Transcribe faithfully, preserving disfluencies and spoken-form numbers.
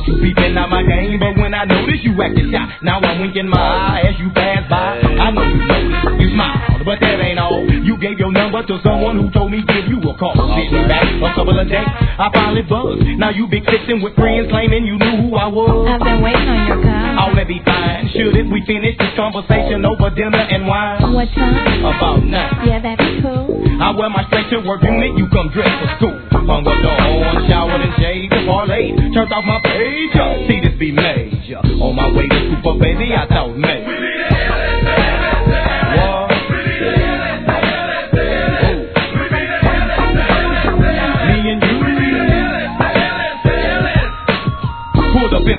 you peeping out my game, but when I notice you acting shy, now I'm winking my eye as you pass by. I know you noticed, you smiled, but that ain't all. You gave your number to someone who told me give you a call. Sitting back a couple of days, I finally buzzed. Now you big fixing with friends claiming you knew who I was. I've been waiting on your call. All that be fine. Should it we finish this conversation over dinner and wine? What time? About nine. Yeah, that'd be cool. I wear my straight to work unit, you come dressed for school. Hung up the horn, showered and shaved, parlayed, turned off my page. See this be major. On my way to Super Baby, I thought maybe.